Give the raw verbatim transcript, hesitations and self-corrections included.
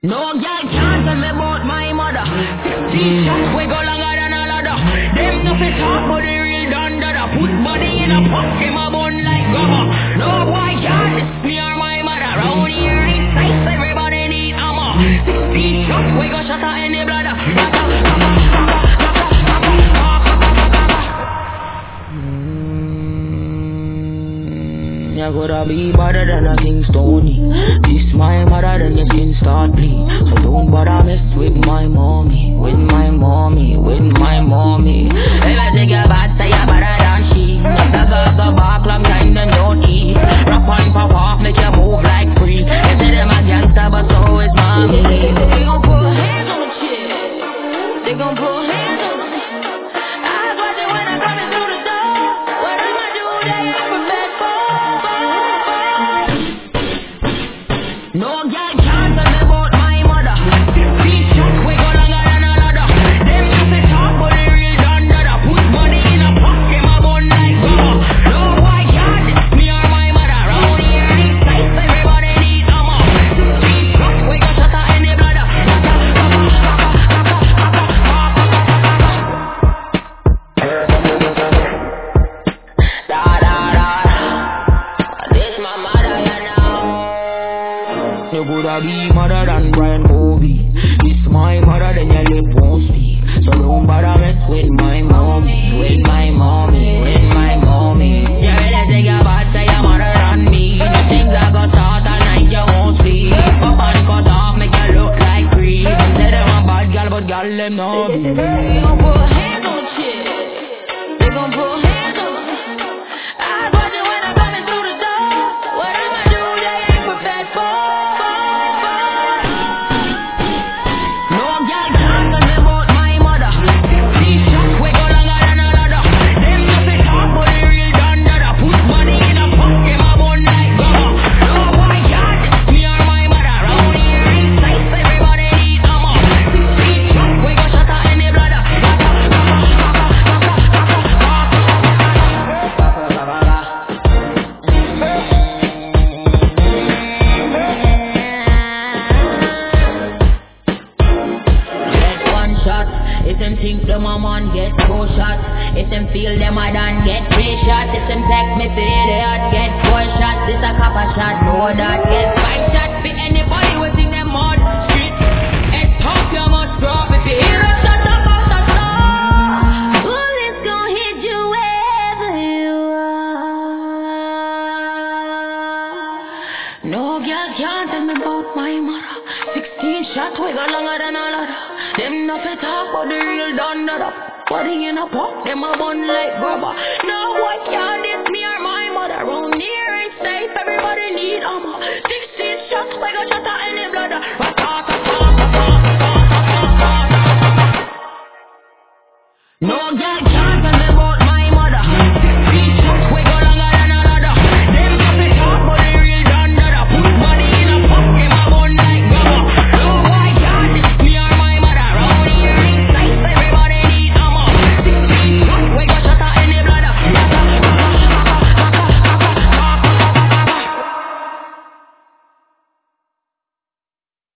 No girl can't tell me about my mother. Sixteen shots we go longer than a ladder. Them no fit talk but they real done dada. Put body in a pot, them a bun like gummer. No boy can't diss me or my mother. Round here ain't nice, everybody need hammer. Sixteen shots we go shot her in the bladder. You coulda be better than a King Stony. This my mother, then your skin start bleed. So don't bother mess with my mommy, with my mommy, with my mommy. If I take a bad say you better than she. If the girls go back long time them don't eat. Rap and pop off, make you move like free. You say them a gangster but so is mommy. They gon' put hands on the chick. They gon' put hands on the chick. I watch it when I come in through the door. What I'ma do, they ever beg for. No girl can't tell me about my mother. Sixteen shots we go longer than a ladder. Them no fit talk but they real done dada. Put money in a pot, them a bun like gummer. No boy can't diss me or my mother. Round here ain't nice, everybody need hammer. Sixteen shots we go shot her in the bladder. Da da da. This my mother, you know. You coulda be mother than Brian Covey. This my mother, then your lip won't speak. So don't bother mess with my mommy, with my mommy, with my mommy. You really think your bad say your mother than me. The things I got taught all night you won't sleep. Pop and cut off, make you look like creep. Say them a bad girl, but girl them no be. They gon' put hands on the chick. They gon' put hands on the chick. I watch it when I'm coming through the door. What I'ma do, they ain't prepared for. No girl can't tell me about my mother. Sixteen shots we go longer than a ladder. Them no fit talk but they real done dada. Put money in a pot, them a bun like gummer. No boy can't diss me or my mother. Round here ain't nice, everybody need hammer. Sixteen shots we go shot her in the bladder. Get one shot. If them think them a man, get four shots. If them feel them a done, get three shots. If them text me say they hot, get four shots. This a copper shot, no that. Get five shots for anybody who think them mud. Street, head talk you must drop. If you hear a shot, up out the door. Bullets gon' hit you wherever you are. No girl can't tell me about my mother. Sixteen shots we go longer than a ladder. Them no fit talk but the real done dada. Body in a pot, them a bun like rubber. No boy can't diss me or my mother. Round here